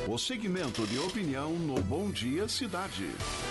O segmento de opinião no Bom Dia Cidade.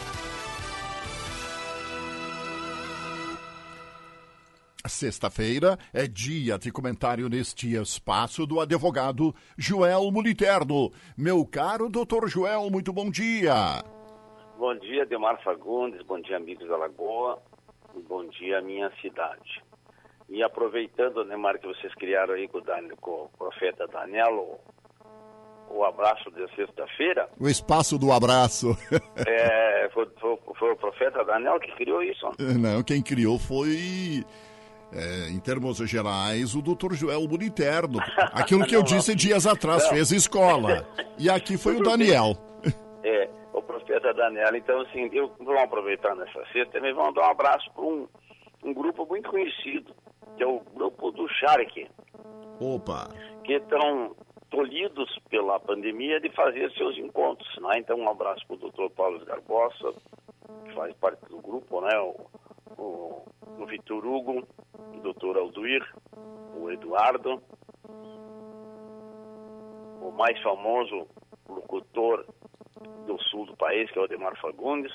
Sexta-feira é dia de comentário neste espaço do advogado Joel Moliterno. Meu caro doutor Joel, muito bom dia. Bom dia, Ademar Fagundes, bom dia, amigos da Lagoa, e bom dia, minha cidade. E aproveitando, Ademar, que vocês criaram aí com o profeta Daniel, o abraço de sexta-feira. O espaço do abraço. Foi o profeta Daniel que criou isso? Não, quem criou foi... em termos gerais, o doutor Joel Moliterno. Aquilo que eu disse dias atrás, fez escola. E aqui foi o Daniel. O profeta Daniel. Então, assim, vamos aproveitar nessa sexta também, vamos dar um abraço para um grupo muito conhecido, que é o grupo do Shark. Opa! Que estão tolhidos pela pandemia de fazer seus encontros, né? Então, um abraço para o doutor Paulo Garbosa, que faz parte do grupo, né? O Vitor Hugo, o doutor Alduir, o Eduardo, o mais famoso locutor do sul do país, que é o Ademar Fagundes,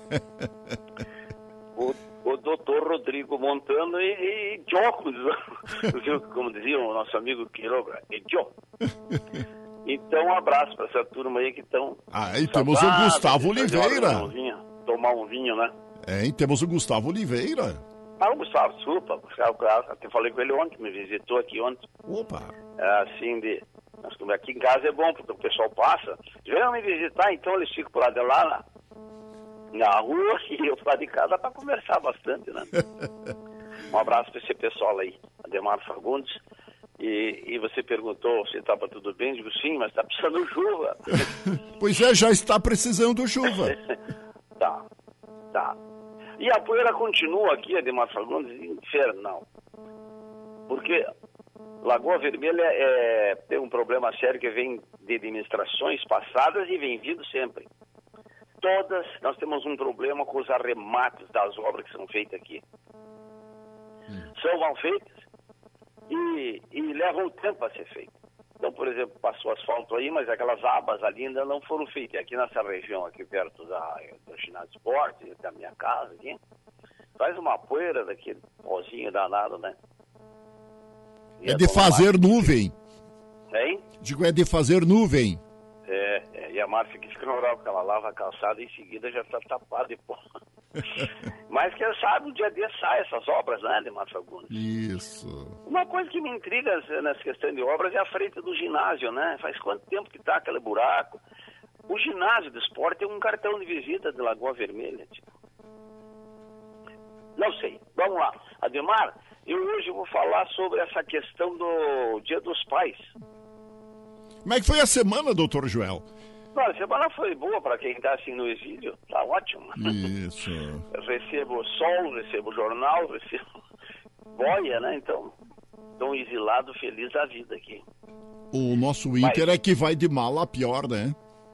o doutor Rodrigo Montano e Diogo, como dizia o nosso amigo Quiroga, e Diogo. Então, um abraço para essa turma aí que estão... e temos o Gustavo Oliveira. Tomar um vinho, né? E temos o Gustavo Oliveira. O Gustavo, desculpa, eu falei com ele ontem, me visitou aqui ontem. Opa! Aqui em casa é bom, porque o pessoal passa, vem me visitar, então eles ficam por lá de lá, na rua, e eu lá de casa para conversar bastante, né? Um abraço para esse pessoal aí, Ademar Fagundes. E você perguntou se estava tudo bem, digo sim, mas está precisando de chuva. Pois já está precisando de chuva. Tá. E a poeira continua aqui, Ademar Fagundes, infernal. Porque Lagoa Vermelha tem um problema sério que vem de administrações passadas e vem vindo sempre. Nós temos um problema com os arremates das obras que são feitas aqui. São mal feitas e levam tempo a ser feitas. Então, por exemplo, passou asfalto aí, mas aquelas abas ali ainda não foram feitas. E aqui nessa região, aqui perto do ginásio de esporte, da minha casa aqui, faz uma poeira daquele pozinho danado, né? É de fazer nuvem. Hein? Digo, é de fazer nuvem. E a Márcia fica ignorando, porque ela lava a calçada e em seguida já está tapada de pó. Mas quem sabe um dia desse sai essas obras, né, de Márcia Fagundes? Isso. Uma coisa que me intriga nessa questão de obras é a frente do ginásio, né? Faz quanto tempo que está aquele buraco? O ginásio do esporte é um cartão de visita de Lagoa Vermelha, tipo. Não sei. Vamos lá. Ademar, eu hoje vou falar sobre essa questão do Dia dos Pais. Como é que foi a semana, doutor Joel? A semana foi boa para quem está assim no exílio, tá ótimo. Isso. Eu recebo sol, recebo jornal, recebo boia, né? Então, estou exilado, feliz da vida aqui. O nosso Inter é que vai de mal a pior, né?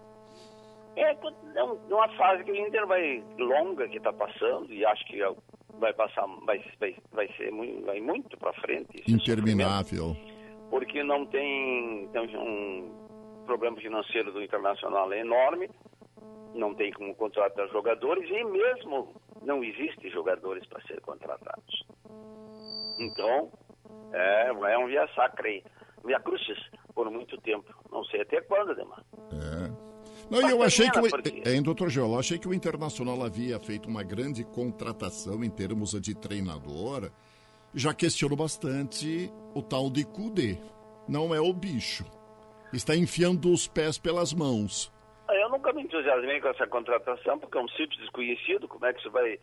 É uma fase que o Inter vai longa que está passando e acho que vai passar, vai muito para frente. Interminável. Porque não tem um problema financeiro do Internacional é enorme, não tem como contratar jogadores e mesmo não existe jogadores para ser contratados. Então, é um via sacra aí, via crucis por muito tempo. Não sei até quando, Ademar. Não, eu achei que doutor Joel, eu achei que o Internacional havia feito uma grande contratação em termos de treinador. Já questiono bastante o tal de Kudê. Não é o bicho. Está enfiando os pés pelas mãos. Eu nunca me entusiasmei com essa contratação, porque é um simples desconhecido. Como é que você vai...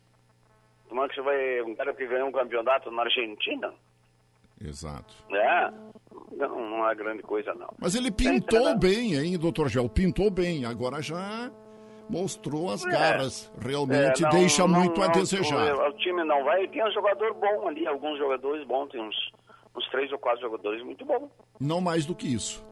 Um cara que ganhou um campeonato na Argentina? Exato. Não é grande coisa, não. Mas ele pintou bem, hein, doutor Joel? Pintou bem. Agora já mostrou as garras. Realmente deixa muito a desejar. O time não vai. Tem um jogador bom ali, alguns jogadores bons. Tem uns 3 ou 4 jogadores muito bons. Não mais do que isso.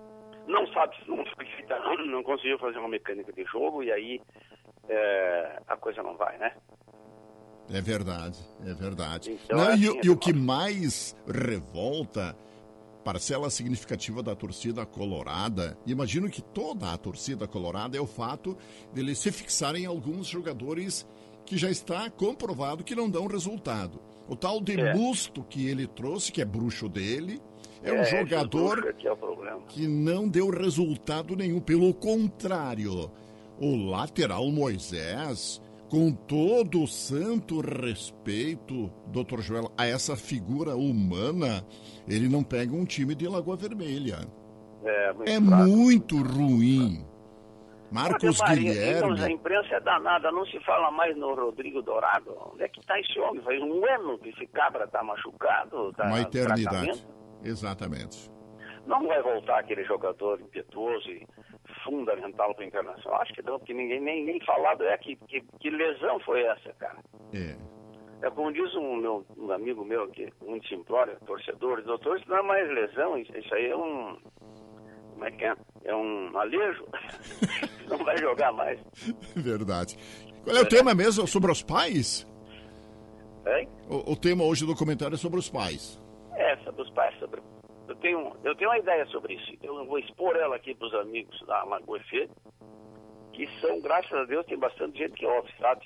Não conseguiu fazer uma mecânica de jogo e aí a coisa não vai, né? É verdade. Então, não, e o que mais revolta parcela significativa da torcida colorada, imagino que toda a torcida colorada, é o fato de eles se fixarem em alguns jogadores que já está comprovado que não dão resultado. O tal de Musto que ele trouxe, que é bruxo dele, é um jogador que não deu resultado nenhum. Pelo contrário, o lateral Moisés, com todo o santo respeito, Dr. Joel, a essa figura humana, ele não pega um time de Lagoa Vermelha. É muito ruim. Marcos Guilherme. A imprensa é danada, não se fala mais no Rodrigo Dourado. Onde é que está esse homem? Faz um ano que esse cabra está machucado. Tá uma eternidade. Exatamente. Não vai voltar aquele jogador impetuoso e fundamental para o Internacional. Acho que não, porque ninguém nem falado que lesão foi essa, cara. É como diz um amigo meu aqui, muito simplório, torcedor, doutor, isso não é mais lesão, isso aí é um... Como é que é? É um alejo. Não vai jogar mais. Verdade. Qual é o tema mesmo? Sobre os pais? Hein? O tema hoje do comentário é sobre os pais. Sobre os pais. Eu tenho uma ideia sobre isso. Eu vou expor ela aqui para os amigos da Lagoa F, que são, graças a Deus, tem bastante gente que ouve, sabe?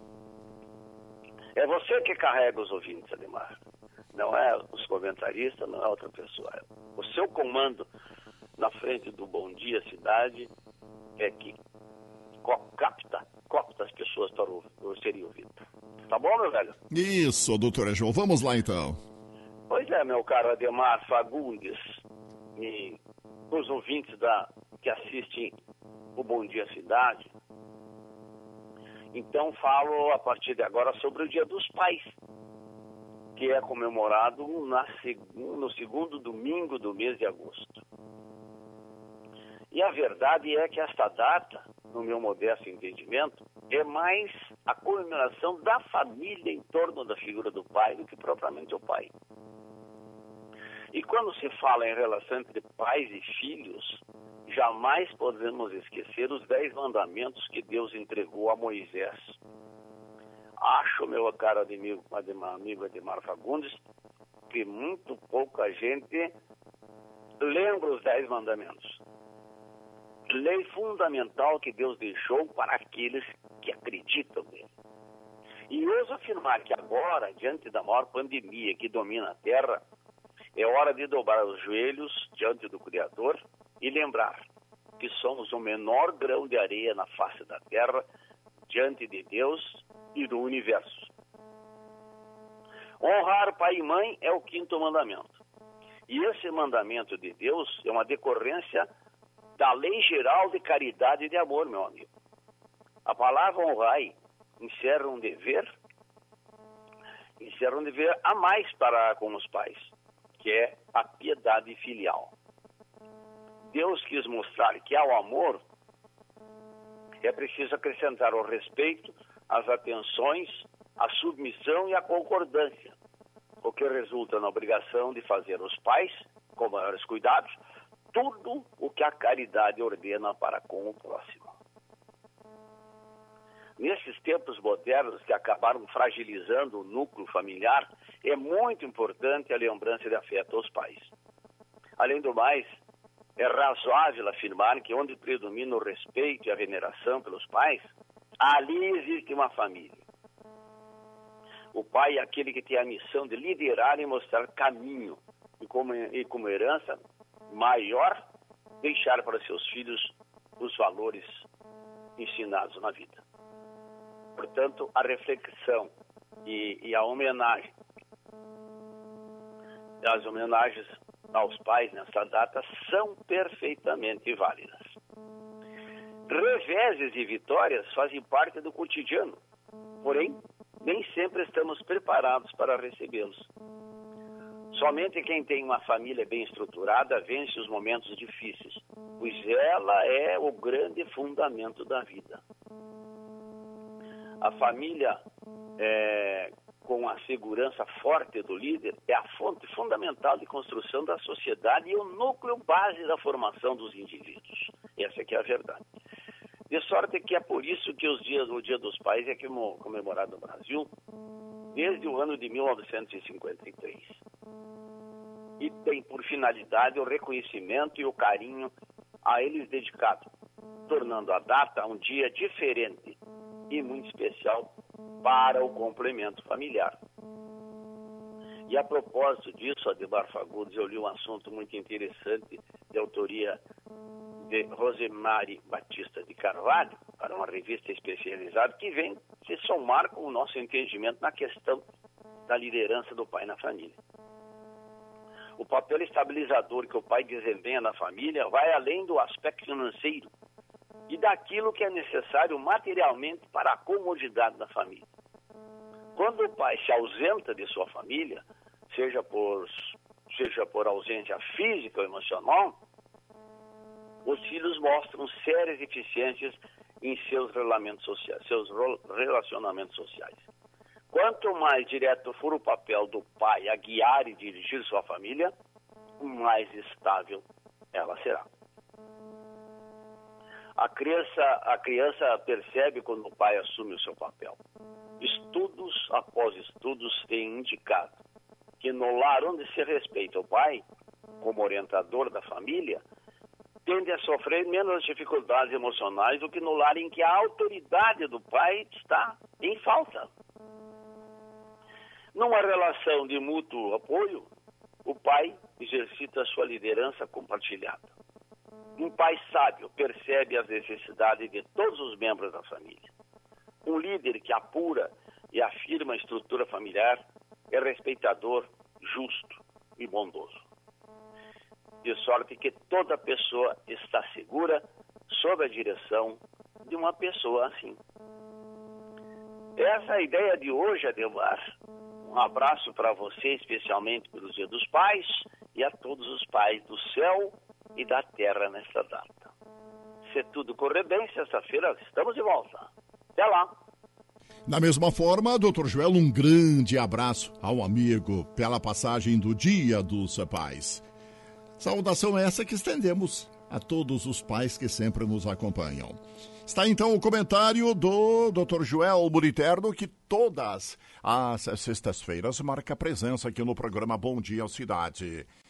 É você que carrega os ouvintes, Ademar. Não é os comentaristas, não é outra pessoa. O seu comando na frente do Bom Dia Cidade é que capta as pessoas para serem ouvidas. Tá bom, meu velho? Isso, doutora João. Vamos lá, então. Pois é, meu caro Ademar Fagundes e os ouvintes que assistem o Bom Dia Cidade. Então, falo a partir de agora sobre o Dia dos Pais, que é comemorado no segundo domingo do mês de agosto. E a verdade é que esta data, no meu modesto entendimento, é mais a comemoração da família em torno da figura do pai do que propriamente o pai. E quando se fala em relação entre pais e filhos, jamais podemos esquecer os 10 mandamentos que Deus entregou a Moisés. Acho, meu caro amigo Ademar Fagundes, que muito pouca gente lembra os 10 mandamentos. Lei fundamental que Deus deixou para aqueles que acreditam nele. E ouso afirmar que agora, diante da maior pandemia que domina a Terra, é hora de dobrar os joelhos diante do Criador e lembrar que somos o menor grão de areia na face da Terra diante de Deus e do universo. Honrar pai e mãe é o 5º mandamento. E esse mandamento de Deus é uma decorrência da lei geral de caridade e de amor, meu amigo. A palavra honrai encerra um dever a mais para com os pais, que é a piedade filial. Deus quis mostrar que ao amor é preciso acrescentar o respeito, as atenções, a submissão e a concordância, o que resulta na obrigação de fazer os pais, com maiores cuidados, tudo o que a caridade ordena para com o próximo. Nesses tempos modernos que acabaram fragilizando o núcleo familiar, é muito importante a lembrança de afeto aos pais. Além do mais, é razoável afirmar que onde predomina o respeito e a veneração pelos pais, ali existe uma família. O pai é aquele que tem a missão de liderar e mostrar caminho, e como herança maior, deixar para seus filhos os valores ensinados na vida. Portanto, a reflexão e a homenagem, as homenagens aos pais nesta data são perfeitamente válidas. Reveses e vitórias fazem parte do cotidiano, porém, nem sempre estamos preparados para recebê-los. Somente quem tem uma família bem estruturada vence os momentos difíceis, pois ela é o grande fundamento da vida. A família, com a segurança forte do líder, é a fonte fundamental de construção da sociedade e o núcleo base da formação dos indivíduos. Essa aqui é a verdade. De sorte que é por isso que o Dia dos Pais é comemorado no Brasil desde o ano de 1953. e tem por finalidade o reconhecimento e o carinho a eles dedicado, tornando a data um dia diferente e muito especial para o complemento familiar. E a propósito disso, Ademar Fagundes, eu li um assunto muito interessante de autoria de Rosemary Batista de Carvalho, para uma revista especializada, que vem se somar com o nosso entendimento na questão da liderança do pai na família. O papel estabilizador que o pai desempenha na família vai além do aspecto financeiro e daquilo que é necessário materialmente para a comodidade da família. Quando o pai se ausenta de sua família, seja por ausência física ou emocional, os filhos mostram sérias deficiências em seus relacionamentos sociais. Quanto mais direto for o papel do pai a guiar e dirigir sua família, mais estável ela será. A criança percebe quando o pai assume o seu papel. Estudos após estudos têm indicado que no lar onde se respeita o pai, como orientador da família, tende a sofrer menos dificuldades emocionais do que no lar em que a autoridade do pai está em falta. Numa relação de mútuo apoio, o pai exercita sua liderança compartilhada. Um pai sábio percebe as necessidades de todos os membros da família. Um líder que apura e afirma a estrutura familiar é respeitador, justo e bondoso. De sorte que toda pessoa está segura sob a direção de uma pessoa assim. Essa é a ideia de hoje, Ademar. Um abraço para você, especialmente pelo Dia dos Pais, e a todos os pais do céu e da terra nesta data. Se tudo correr bem, sexta-feira estamos de volta. Até lá! Da mesma forma, Dr. Joel, um grande abraço ao amigo pela passagem do Dia dos Pais. Saudação essa que estendemos a todos os pais que sempre nos acompanham. Está então o comentário do Dr. Joel Buriterno, que todas as sextas-feiras marca presença aqui no programa Bom Dia Cidade.